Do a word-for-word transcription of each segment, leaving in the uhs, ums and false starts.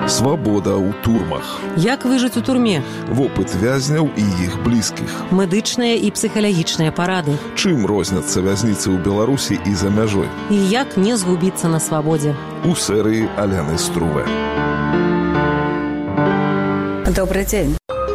Свабода ў турмах. Як выжыць у турме? Вопыт вязняў і іх блізкіх. Медычныя і псіхалагічныя парады. Чым розняцца вязніцы ў Беларусі і за мяжой? І як не згубіцца на свабодзе? У серыі Аляны Струве. Добрый день.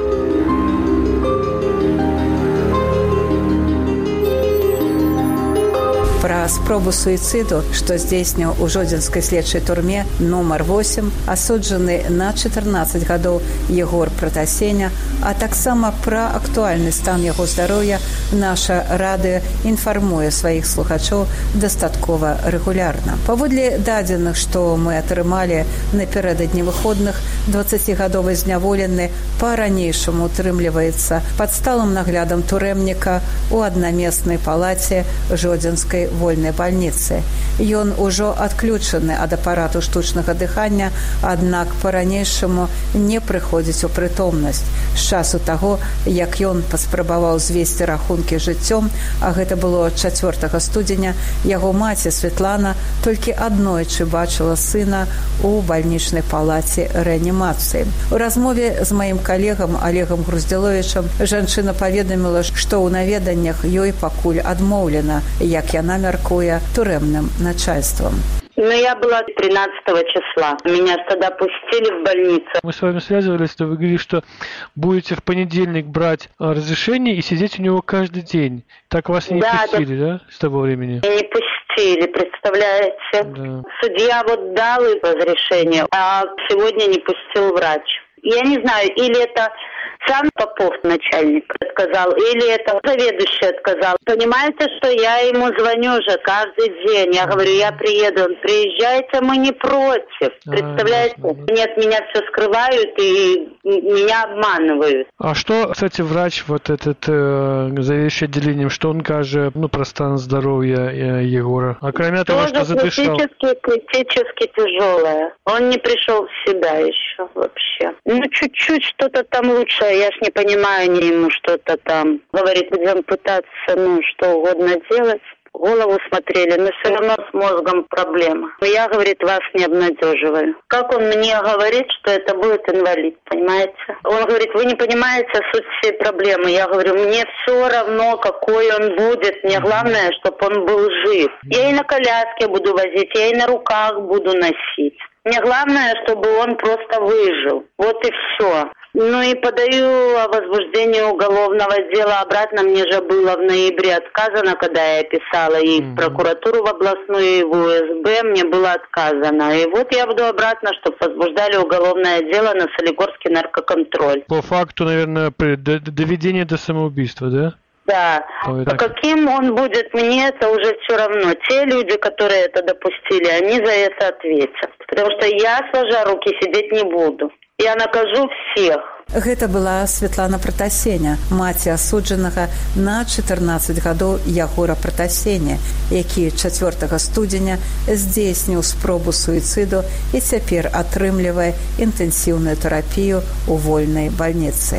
Пра спробу суіцыду, што здзейсніў у жодзінскай следчай турме нумар восем, асуджаны на чатырнаццаць гадоў Егор Пратасеня, а таксама пра актуальны стан яго здароўя наша радыё інфармуе сваіх слухачоў дастаткова рэгулярна. Паводле дадзеных, што мы атрымалі напярэдадні выходных, дваццацігадовы зняволены па-ранейшаму утрымліваецца пад сталым наглядам турэмніка ў аднамеснай палаце жодзінскай вольнай бальніцы. Ён ужо адключаны ад апарату штучнага дыхання, аднак па-ранейшаму не прыходзіць у прытомнасць. З часу таго, як ён паспрабаваў звесці рахункі жыццём, а гэта было чацвёртага студзеня, яго маці Светлана толькі аднойчы бачыла сына ў бальнічнай палаце рэанімацыі. У размове з маім калегам Олегам Груздзіловічам жанчына паведаміла, што ў наведаннях ёй пакуль адмоўлена, як яна мяркуе турэмным начальством. Ну, я была тринадцатого числа. Меня тогда пустили в больницу. Мы с вами связывались, то вы говорили, что будете в понедельник брать разрешение и сидеть у него каждый день. Так вас не да, пустили, да. да, с того времени? Не пустили, представляете? Да. Судья вот дал разрешение, а сегодня не пустил врач. Я не знаю, или это сам Попов, начальник, отказал, или это заведующий отказал. Понимаете, что я ему звоню уже каждый день. Я говорю, я приеду. Он, приезжайте, мы не против. Представляете? А, они от меня все скрывают и меня обманывают. А что, кстати, врач, вот этот э, заведующий отделением, что он скажет, ну, про стан здоровья э, Егора? А кроме того, что задышал... Критически, критически тяжелое. Он не пришел в себя еще вообще. Ну, чуть-чуть что-то там лучше. Я ж не понимаю, не ему что-то там. Говорит, будем пытаться, ну, что угодно делать. Голову смотрели, но все равно с мозгом проблема. Я, говорит, вас не обнадеживаю. Как он мне говорит, что это будет инвалид, понимаете? Он говорит, вы не понимаете суть всей проблемы. Я говорю, мне все равно, какой он будет. Мне главное, чтобы он был жив. Я и на коляске буду возить, я и на руках буду носить. Мне главное, чтобы он просто выжил. Вот и все. Ну и подаю о возбуждении уголовного дела. Обратно мне же было в ноябре отказано, когда я писала и в прокуратуру в областную, и в У Эс Бэ. Мне было отказано. И вот я буду обратно, чтобы возбуждали уголовное дело на Солигорский наркоконтроль. По факту, наверное, доведение до самоубийства, да? Да. Ой, а каким он будет, мне это уже все равно. Те люди, которые это допустили, они за это ответят. Потому что я, сложа руки, сидеть не буду. Я накажу всех. Гэта была Светлана Пратасеня, маці асуджанага на чатырнаццаць гадоў Ягора Пратасеня, які чацвёртага студзеня здзейсніў спробу суіцыду і цяпер атрымлівае інтэнсіўную тэрапію ў вольнай бальніцы.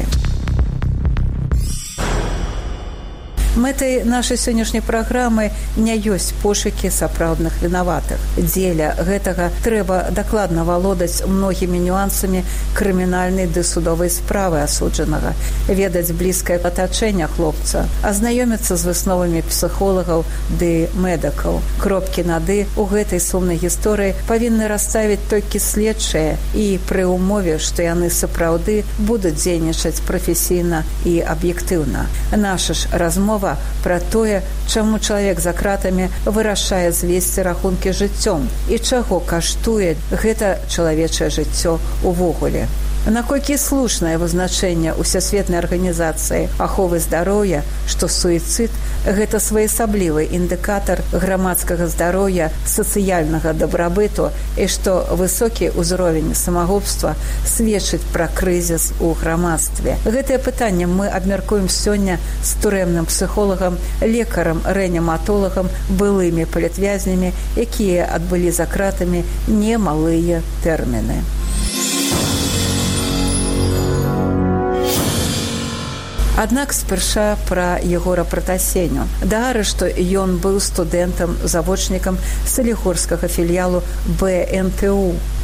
Мэтай нашай сённяшняй праграмы не ёсць пошукі сапраўдных вінаватых. Дзеля гэтага трэба дакладна валодаць многімі нюансамі крымінальнай ды судовай справы асуджанага, ведаць блізкае атачэнне хлопца, азнаёміцца з высновамі псіхолагаў ды медыкаў. Кропкі над «і» у гэтай сумнай гісторыі павінны расставіць толькі следчыя і пры ўмове, што яны сапраўды будуць дзейнічаць прафесійна і аб'ектыўна. Наша ж размова пра тое, чаму чалавек за кратамі вырашае звесці рахункі жыццём і чаго каштуе гэта чалавечае жыццё увогуле. Наколькі слушнае вызначэнне Усесветнай арганізацыі аховы здароўя, што суіцыд – гэта своеасаблівы індыкатар грамадскага здароўя, сацыяльнага дабрабыту і што высокі ўзровень самагубства сведчыць пра крызіс у грамадстве. Гэтае пытанне мы абмяркуем сёння з турэмным псіхолагам, лекарам, рэаніматолагам, былымі палітвязнямі, якія адбылі за кратамі немалыя тэрміны. Аднак спярша пра Егора Пратасеню. Да арышту ён быў студэнтам, завочнікам Салігорскага філіялу Бэ Эн Тэ У.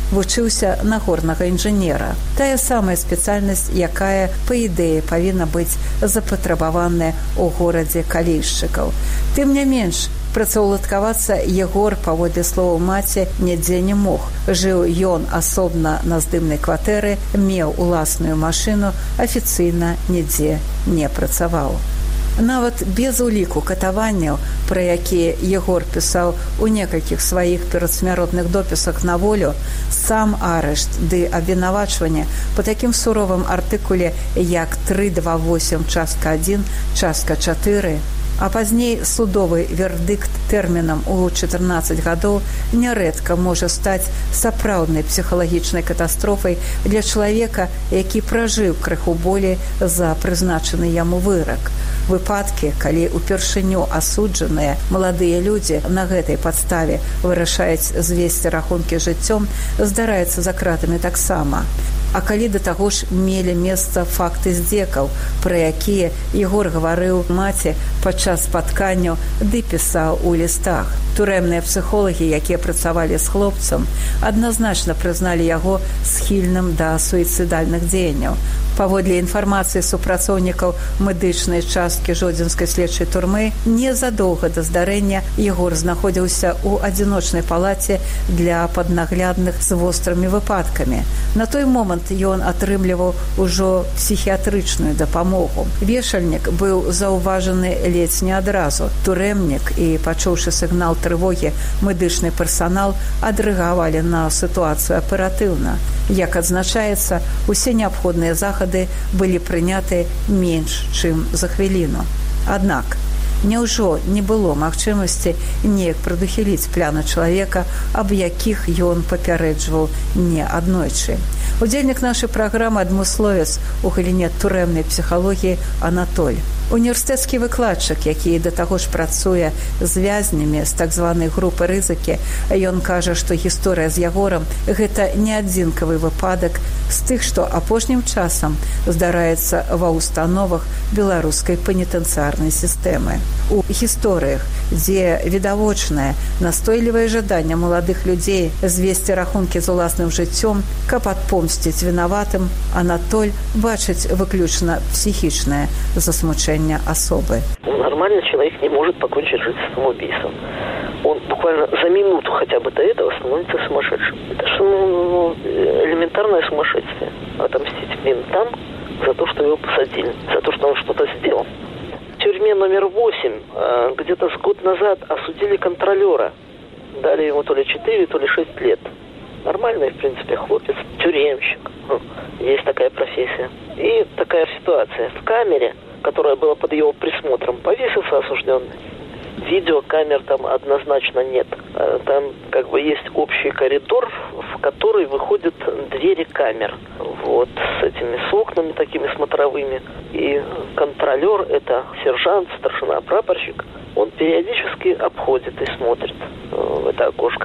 вучыўся на горнага інжынера. Тая самая спецыяльнасць, якая, па ідэі, павінна быць запатрабаваная ў горадзе калійшчыкаў. Тым не менш, працаўладкавацца Егор, паводле словаў маці, нідзе не мог. Жыў ён асобна на здымнай кватэры, меў уласную машыну, афіцыйна нідзе не працаваў. Нават без уліку катаванняў, пра якія Егор пісаў у некалькіх сваіх перадсмяротных допісах на волю, сам арышт ды абвінавачванне па такім суровым артыкуле, як тры два восем частка адзін, частка чатыры, а пазней судовы вердыкт тэрмінам у чатырнаццаць гадоў нярэдка можа стаць сапраўднай псіхалагічнай катастрофай для чалавека, які пражыў крыху болей за прызначаны яму вырак. Выпадкі, калі упершыню асуджаныя маладыя людзі на гэтай падставе вырашаюць звесці рахункі жыццём, здараецца за кратамі таксама. А калі да таго ж мелі месца факты здзекаў, пра якія Егор гаварыў маці падчас спатканняў ды пісаў у лістах. Турэмныя псіхолагі, якія працавалі з хлопцам, адназначна прызналі яго схільным да суіцыдальных дзеянняў. Паводле інфармацыі супрацоўнікаў медычнай часткі Жодзінскай следчай турмы, незадоўга да здарэння Егор знаходзіўся ў адзіночнай палаце для паднаглядных з вострымі выпадкамі. На той момант ён атрымліваў ужо псіхіятрычную дапамогу. Вешальнік быў заўважаны ледзь не адразу. Турэмнік і, пачуўшы сігнал трывогі, медычны персанал адрэагавалі на сітуацыю аператыўна. Як адзначаецца, усе неабходныя захады былі прыняты менш, чым за хвіліну. Аднак, няўжо не было магчымасці неяк прадухіліць пляну чалавека, аб якіх ён папярэджваў не аднойчы. Удзельнік нашай праграмы адмысловец у галіне турэмнай псіхалогіі Анатоль. Універсітэцкі выкладчык, які да таго ж працуе з вязнямі з так званай групы рызыкі, ён кажа, што гісторыя з Ягорам – гэта не адзінкавы выпадак з тых, што апошнім часам здараецца ва ўстановах беларускай пенітэнцыярнай сістэмы. У гісторыях, дзе відавочнае настойлівае жаданне маладых людзей звесці рахункі з уласным жыццём, каб адпомсціць вінаватым, Анатоль бачыць выключна психічнае засмучэнне особы. Нормальный человек не может покончить жизнь самоубийством. Он буквально за минуту хотя бы до этого становится сумасшедшим. Это же ну, элементарное сумасшествие. Отомстить ментам за то, что его посадили, за то, что он что-то сделал. В тюрьме номер восемь где-то с год назад осудили контролера. Дали ему то ли четыре, то ли шесть лет. Нормальный, в принципе, хлопец, тюремщик. Есть такая профессия. И такая ситуация. В камере, которая была под его присмотром, повесился осужденный. Видеокамер там однозначно нет. Там как бы есть общий коридор, в который выходят двери камер. Вот, с этими с окнами такими смотровыми. И контролер, это сержант, старшина, прапорщик, он периодически обходит и смотрит в это окошко.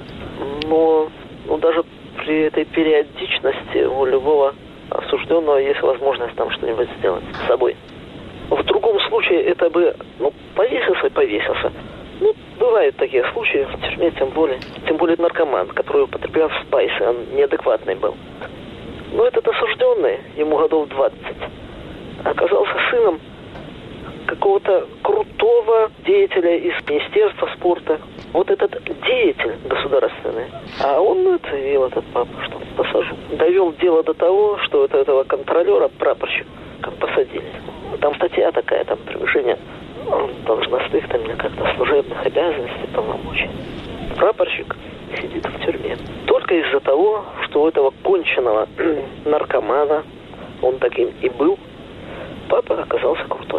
Но ну, даже при этой периодичности у любого осужденного есть возможность там что-нибудь сделать с собой. В другом случае это бы, ну, повесился и повесился. Ну, бывают такие случаи в тюрьме, тем более. Тем более наркоман, который употреблял спайсы, он неадекватный был. Но этот осужденный, ему годов двадцать, оказался сыном какого-то крутого деятеля из Министерства спорта. Вот этот деятель государственный, а он, ну, это видел этот папа, что посажу. Довел дело до того, что вот этого контролера, прапорщика, как посадили. Там статья такая, там превышение должностных, там, как-то служебных обязанностей, полномочий. Прапорщик сидит в тюрьме. Только из-за того, что у этого конченого наркомана, он таким и был, папа оказался крутой.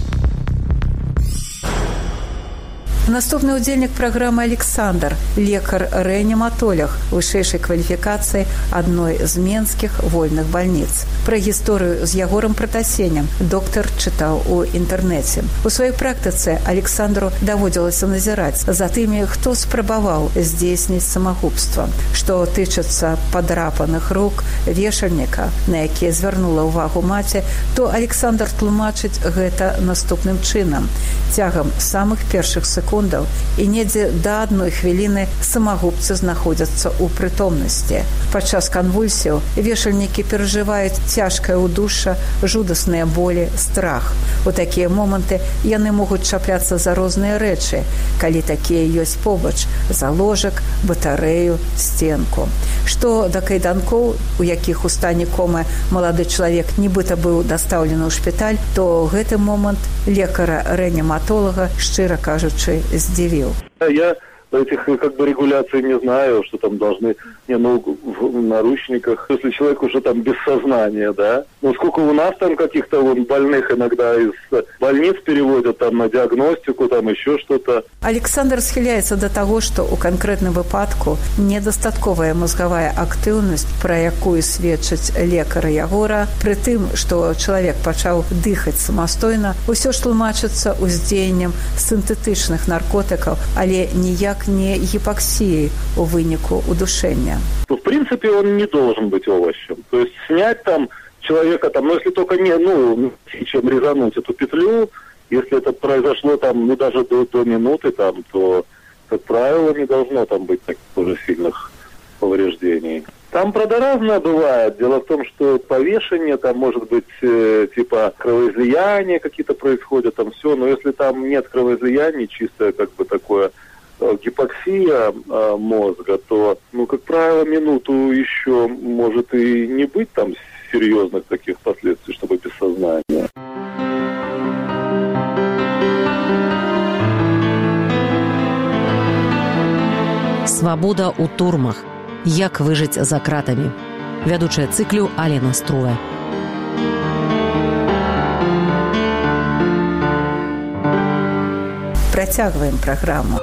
Наступны ўдзельнік праграмы Александр, лекар рэаніматолог вышэйшай кваліфікацыі адной з менскіх вольных бальніц. Пра гісторыю з Ягорам Пратасенем доктар чытаў у інтэрнэце. У сваёй практыцы Александру даводзілася назіраць за тымі, хто спрабаваў здзейсніць самагубства. Што тычыцца падрапаных рук вешальніка, на якія звярнула ўвагу маці, то Александр тлумачыць гэта наступным чынам. Цягам самых першых секунд секундаў, і недзе да адной хвіліны самагубцы знаходзяцца ў прытомнасці. Падчас канвульсіяў вешальнікі перажываюць цяжкае ўдушша, жудасныя болі, страх. У такія моманты яны могуць чапляцца за розныя рэчы, калі такія ёсць побач, за ложак, батарэю, сценку. Што да кайданкоў, у якіх у стане комы малады чалавек нібыта быў дастаўлены ў шпіталь, то гэты момант лекара-рэаніматолага, шчыра кажучы, здзівіў. Я этих как бы регуляций не знаю, что там должны, не, ну, в наручниках, если человек уже там без сознания, да. Ну, сколько у нас там каких-то вон больных иногда из больниц переводят там на диагностику, там еще что-то. Александр схиляется до того, что у конкретном выпадку недостатковая мозговая активность, про якую сведчыць лекара Ягора, при тым, что человек пачаў дыхаць самастойна, усё ж тлумачыцца уздзеяннем синтетычных наркотиков, але ніяк не гипоксией у выніку удушения. В принципе, он не должен быть овощем. То есть снять там человека, там, ну, если только не, ну, чем резануть эту петлю, если это произошло там, ну, даже до, до минуты, там, то, как правило, не должно там быть таких уже сильных повреждений. Там, правда, разное бывает. Дело в том, что повешение, там, может быть, э, типа, кровоизлияния какие-то происходят, там, все, но если там нет кровоизлияний, чистое, как бы, такое гипоксия э, мозга, то, ну, как правило, минуту еще может и не быть там серьезных таких последствий, чтобы без сознания. Свабода ў турмах. Як выжыць за кратамі. Вядучая цыклю Алена Струга. Працягваем праграму.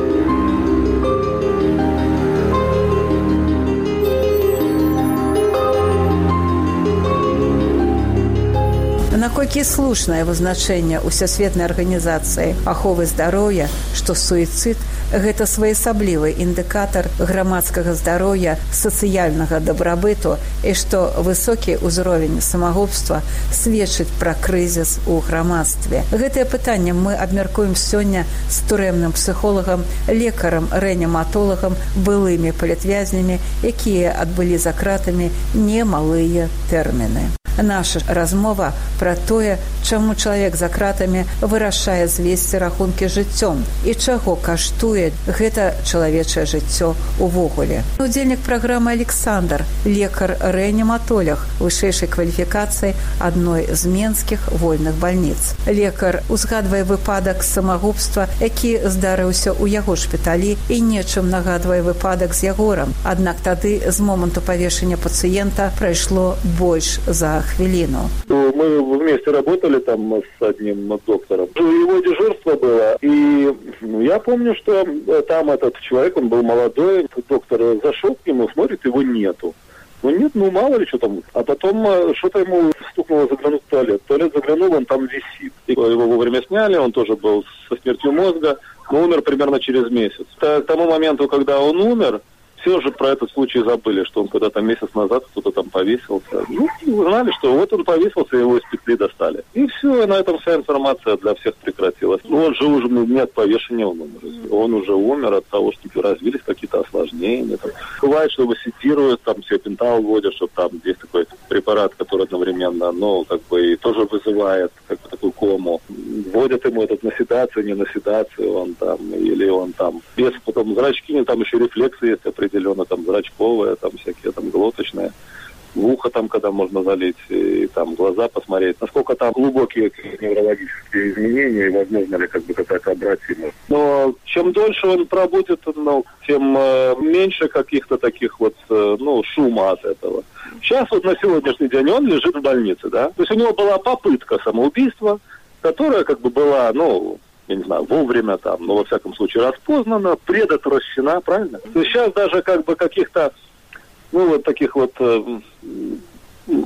Наколькі слушнае вызначэнне Усесветнай арганізацыі аховы здароўя, што суіцыд – гэта своеасаблівы індыкатар грамадскага здароўя, сацыяльнага дабрабыту і што высокі ўзровень самагубства сведчыць пра крызіс у грамадстве. Гэтае пытанне мы абмяркуем сёння з турэмным псіхолагам, лекарам, рэаніматолагам, былымі палітвязнямі, якія адбылі за кратамі немалыя тэрміны. Наша размова пра тое, чаму чалавек за кратамі вырашае звесці рахункі жыццём і чаго каштуе гэта чалавечае жыццё увогуле. Удзельнік праграмы Александр, лекар-рэаніматолог вышэйшай кваліфікацыі адной з менскіх вольных бальніц. Лекар узгадвае выпадак самагубства, які здарыўся ў яго шпіталі і нечым нагадвае выпадак з Ягорам. Аднак тады з моманту павешання пацыента прайшло больш за хвилину. Мы вместе работали там с одним доктором. Его дежурство было, и ну, я помню, что там этот человек, он был молодой, доктор зашел к нему, смотрит, его нету. Ну нет, ну мало ли что там. А потом что-то ему стукнуло заглянуть в туалет. В туалет заглянул, он там висит. Его вовремя сняли, он тоже был со смертью мозга, но умер примерно через месяц. К тому моменту, когда он умер, все уже про этот случай забыли, что он когда-то месяц назад кто-то там повесился. Ну, знали, что вот он повесился, его из петли достали. И все, и на этом вся информация для всех прекратилась. Ну, он же уже не от повешения, он умер. Он уже умер от того, что развились какие-то осложнения. Там. Бывает, что его седируют, там пентал вводят, что там есть такой препарат, который одновременно, ну, как бы и тоже вызывает как бы такую кому. Вводят ему этот на седацию, не на седацию, он там, или он там без, потом зрачки, там еще рефлексы есть определенно, там зрачковые, там всякие там глоточные, в ухо там, когда можно залить, и там глаза посмотреть, насколько там глубокие неврологические изменения, и возможно ли как бы какая-то обратимость. Но чем дольше он пробудет, ну, тем э, меньше каких-то таких вот, э, ну, шума от этого. Сейчас вот на сегодняшний день он лежит в больнице, да, то есть у него была попытка самоубийства, которая как бы была, ну, я не знаю, вовремя там, но во всяком случае распознана, предотвращена, правильно? То есть сейчас даже как бы каких-то, ну, вот таких вот э,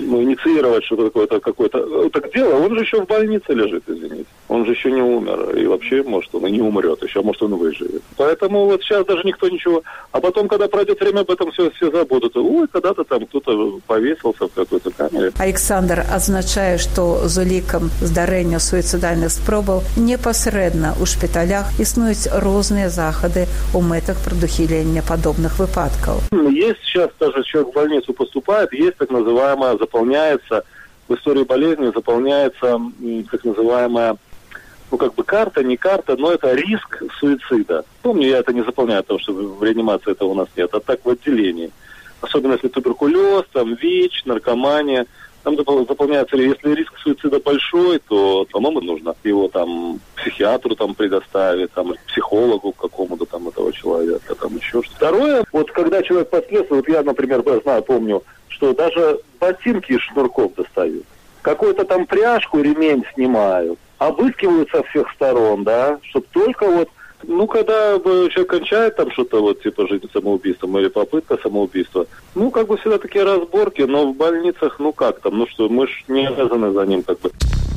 ну, инициировать что-то такое-то, какое-то так дело, он же еще в больнице лежит, извините. Он же еще не умер. И вообще, может, он и не умрет еще, может, он выживет. Поэтому вот сейчас даже никто ничего... А потом, когда пройдет время, об этом все, все забудут. Ой, когда-то там кто-то повесился в какой-то камере. Александр адзначае, што з улікам здарэння суіцыдальных спробаў непасрэдна ў шпіталях існуюць розныя захады ў мэтах прадухілення падобных выпадкаў. Есть сейчас даже человек в больницу поступает, есть так называемая, заполняется, в истории болезни заполняется так называемая, ну как бы карта, не карта, но это риск суицида. Помню, я это не заполняю, потому что в реанимации этого у нас нет, а так в отделении. Особенно если туберкулез, там ВИЧ, наркомания. Там заполняется, если риск суицида большой, то, по-моему, нужно его там психиатру там предоставить, там психологу какому-то там этого человека, там еще что-то. Второе, вот когда человек последствия, вот я, например, знаю, помню, что даже ботинки из шнурков достают. Какую-то там пряжку, ремень снимают, обыскивают со всех сторон, да, чтобы только вот, ну, когда человек кончает там что-то вот типа жизнь самоубийством или попытка самоубийства, ну, как бы всегда такие разборки, но в больницах, ну, как там, ну, что, мы ж не обязаны за ним как бы.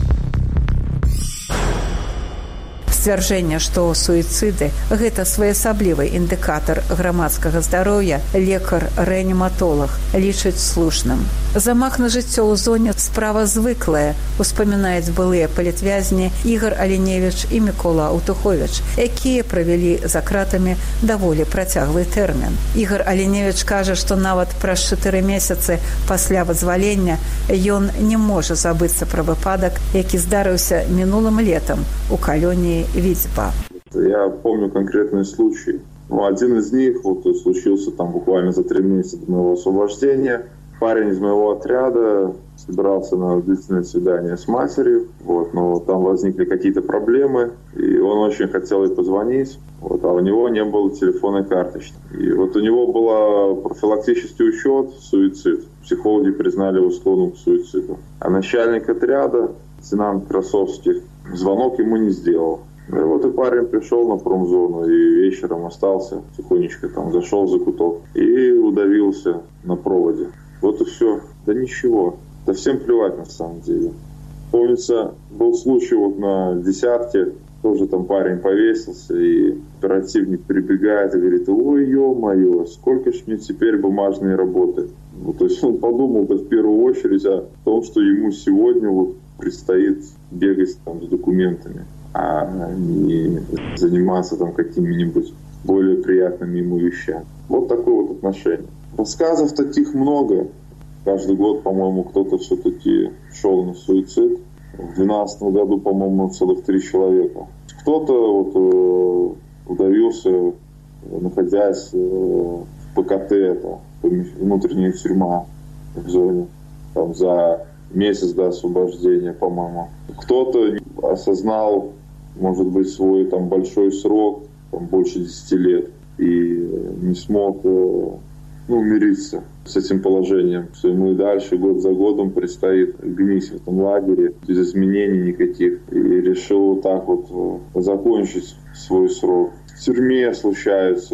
Сцвярджэнне, што суіцыды – гэта своеасаблівы індыкатар грамадскага здароўя, лекар-рэаніматолог лічыць слушным. Замах на жыццё ў зоне справа звыклая, успамінаюць былыя палітвязні Ігар Аліневіч і Мікола Аўтуховіч, якія правялі за кратамі даволі працяглы тэрмін. Ігар Аліневіч кажа, што нават праз чатыры месяцы пасля вызвалення ён не можа забыцца пра выпадак, які здарыўся мінулым летам у калоніі Витьба. Я помню конкретный случай. Ну, один из них вот случился там буквально за три месяца до моего освобождения. Парень из моего отряда собирался на длительное свидание с матерью, вот, но там возникли какие-то проблемы, и он очень хотел ей позвонить, вот, а у него не было телефонной карточки. И вот у него был профилактический учет, суицид. Психологи признали его склонным к суициду. А начальник отряда, лейтенант Красовских, звонок ему не сделал. И вот и парень пришел на промзону и вечером остался, тихонечко там зашел в закуток и удавился на проводе. Вот и все. Да ничего. Да всем плевать на самом деле. Помнится, был случай вот на десятке, тоже там парень повесился, и оперативник прибегает и говорит: ой, ё-моё, сколько ж мне теперь бумажной работы. Вот, то есть он подумал в первую очередь о том, что ему сегодня вот предстоит бегать там с документами, а не заниматься там какими-нибудь более приятными ему вещами. Вот такое вот отношение. Рассказов таких много. Каждый год, по-моему, кто-то все-таки шел на суицид. В две тысячи двенадцатом году, по-моему, целых три человека. Кто-то вот, э, удавился, находясь э, в ПКТ, это внутренняя тюрьма в зоне, там, за месяц до освобождения, по-моему. Кто-то осознал, может быть, свой там большой срок, там, больше десяти лет, и не смог э, ну, мириться с этим положением, что ему и дальше год за годом предстоит гнить в этом лагере без изменений никаких, и решил вот так вот закончить свой срок. В тюрьме случается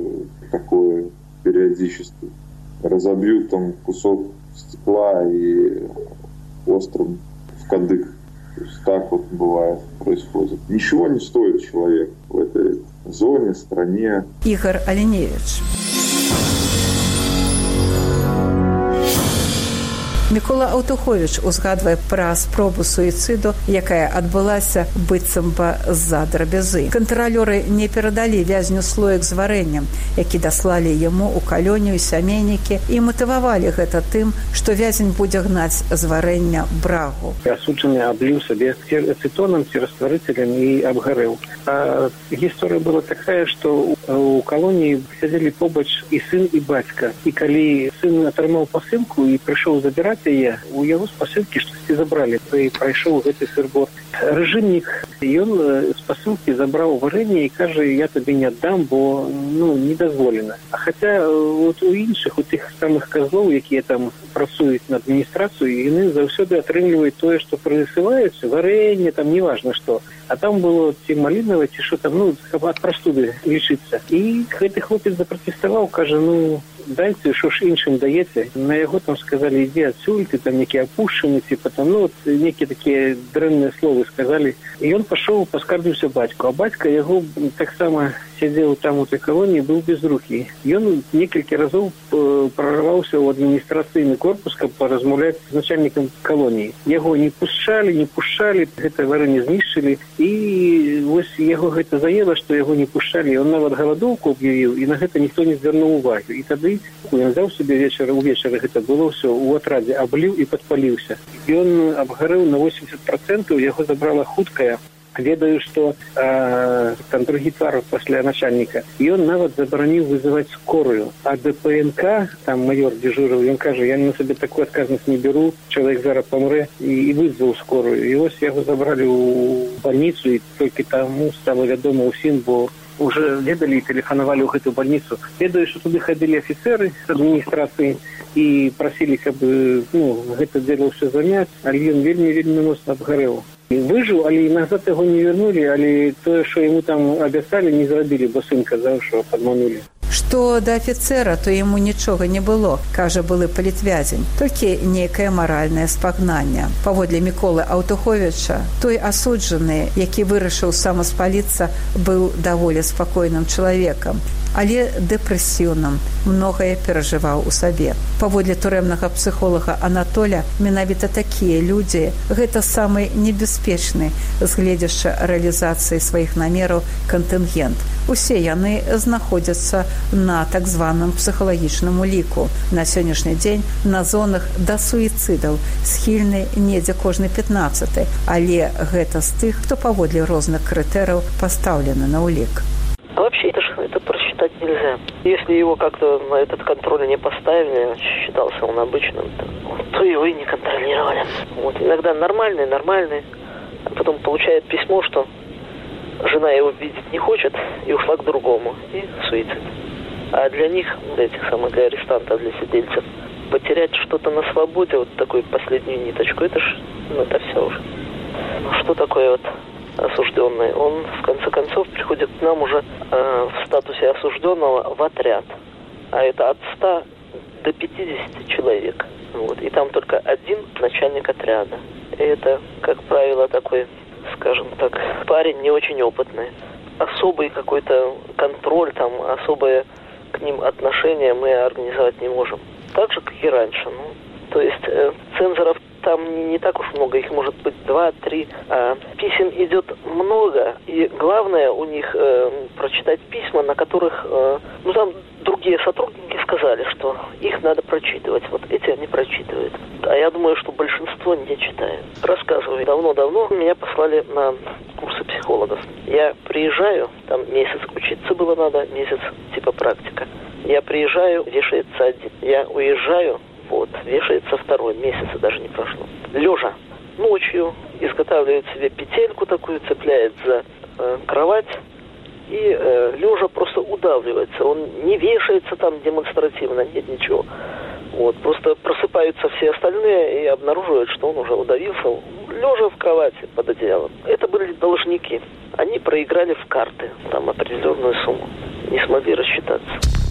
такое периодически. Разобьют там кусок стекла и острым в кадык. То есть так вот бывает, происходит. Ничего не стоит человек в этой зоне, стране. Игорь Алиневич. Мікола Аўтуховіч узгадвае пра спробу суіцыду, якая адбылася быццам бы з-за драбязы. Кантралёры не перадалі вязню слоек з варэннем, які даслалі яму ў калонію сямейнікі, і матывавалі гэта тым, што вязень будзе гнаць з варэння брагу. Асуджаны абліў сабе ацетонам ці растварыцелем і абгарэў. А гісторыя была такая, што у калоніі сядзелі побач і сын, і бацька. І калі сын атрымаў пасылку і прыйшоў забіраць яе, у яго з пасылкі штосьці забралі, і прайшоў гэты сырбор. Рэжымнік, ён з пасылкі забраў варэнне і кажа: я табе не аддам, бо ну, не дазволена. А хаця вот у іншых, у тых самых казлоў, якія там працуюць на адміністрацыю, яны заўсёды атрымліваюць тое, што прысылаюць, варэнне, там неважна што. А там было ці малінава, ці што там, ну, ад прастуды лічыцца. І гэты хлопец запраціставаў, кажа: ну, дайце, що ж іншим даєте. На яго там сказали, іди адсюль, ты там некі апушчаны, типа там, ну, некі такія дрэнныя словы сказали. І ён пашоў, паскардзіўся бацьку. А бацька яго таксама сидел там у той колонии, был без руки. И он несколько разов прорвался в административный корпус, чтобы поразмовлять с начальником колонии. Его не пушали, не пушали, это воры не знищили. И вот его это заело, что его не пушали. Он нават голодовку объявил, и на это никто не звернул увагу. И тогда он взял себе вечер, у вечера это было все, у отраде облил и подпалился. И он обгорел на восемьдесят процентов, его забрала хуткая. Ведаю, что э, там другі твар пасля начальника. И он нават забараніў вызывать скорую. А ДПНК, там майор дежурил, он кажа, я на себе такую отказность не беру, человек зараз помре, и, и вызвал скорую. И вот его забрали у больницу, и только тому стало вядома усім, бо уже ведали и телефоновали в эту больницу. Ведаю, что туда ходили офицеры с администрации и просили, чтобы ну, это дело все занять, а он вельми-вельми моцно обгорел. Выжил, але назад его не вернули, але то, что ему там обещали, не зробили, бо сын казал, что подманули. Што да афіцэра, то яму нічога не было, кажа былы палітвязень, толькі нейкае маральнае спагнанне. Паводле Міколы Аўтуховіча, той асуджаны, які вырашыў самаспаліцца, быў даволі спакойным чалавекам, але дэпрэсіўным, многае перажываў у сабе. Паводле турэмнага псіхолага Анатоля, менавіта такія людзі – гэта самы небяспечны з гледзяча рэалізацыі сваіх намераў кантынгент. Усе яны знаходзяцца на так званым псіхалагічным уліку. На сённяшні дзень на зонах да суіцыдаў схільны недзе кожны пятнаццаты, але гэта з тых, хто паводле розных крытэрыяў пастаўлены на улік. А вообще это, это просчитать нельзя. Если его как-то на этот контроль не поставили, считался он обычным, то, то его и не контролировали. Вот. Иногда нормальный, нормальный, а потом получает письмо, что жена его видеть не хочет и ушла к другому. И суицид. А для них, для этих самых для арестантов, для сидельцев, потерять что-то на свободе, вот такую последнюю ниточку, это ж, ну, это все уже. Ну, что такое вот осужденный? Он, в конце концов, приходит к нам уже э, в статусе осужденного в отряд. А это от ста до пятидесяти человек. Вот. И там только один начальник отряда. И это, как правило, такой, скажем так, парень не очень опытный. Особый какой-то контроль, там, особое к ним отношение мы организовать не можем. Так же, как и раньше. Ну, то есть э, цензоров там не, не так уж много, их может быть два-три. А писем идет много, и главное у них э, прочитать письма, на которых, э, ну там другие сотрудники сказали, что их надо прочитывать. Вот эти они прочитывают. А я думаю, что большинство не читает. Рассказываю. Давно-давно меня послали на курсы психологов. Я приезжаю, там месяц учиться было надо, месяц типа практика. Я приезжаю, вешается один. Я уезжаю, вот, вешается второй, месяца даже не прошло. Лежа ночью изготавливает себе петельку такую, цепляет за э, кровать и э, лежа просто удавливается. Он не вешается там демонстративно, нет ничего. Вот, просто просыпаются все остальные и обнаруживают, что он уже удавился, лежа в кровати под одеялом. Это были должники. Они проиграли в карты там определенную сумму, не смогли рассчитаться.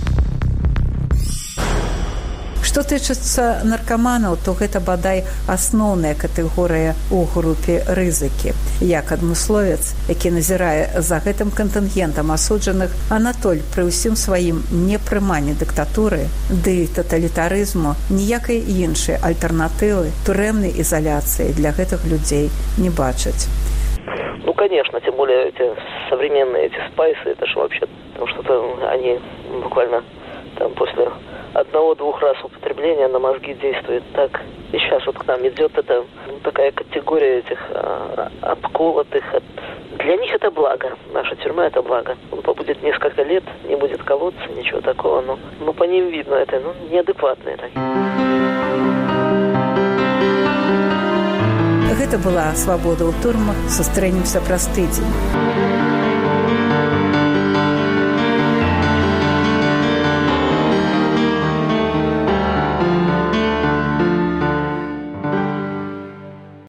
Што тычыцца наркаманаў, то гэта бадай асноўная катэгорыя ў групе рызыкі. Як адмысловец, які назірае за гэтым кантынгентам асуджаных, Анатоль пры ўсім сваім непрыманні дыктатуры ды таталітарызму ніякай іншай альтэрнатывы турэмнай ізаляцыі для гэтых людзей не бачыць. Ну, конечно, тем более эти современные эти спайсы, это же вообще, потому что они буквально там после одного-двух раз употребления на мозги действует так. И сейчас вот к нам идет эта ну, такая категория этих а, обколотых. Для них это благо. Наша тюрьма это благо. Он побудет несколько лет, не будет колоться, ничего такого. Но, но по ним видно, это ну, неадекватные такие. Гэта была «Свабода ў турмах». Сустрэнемся праз тыдзень.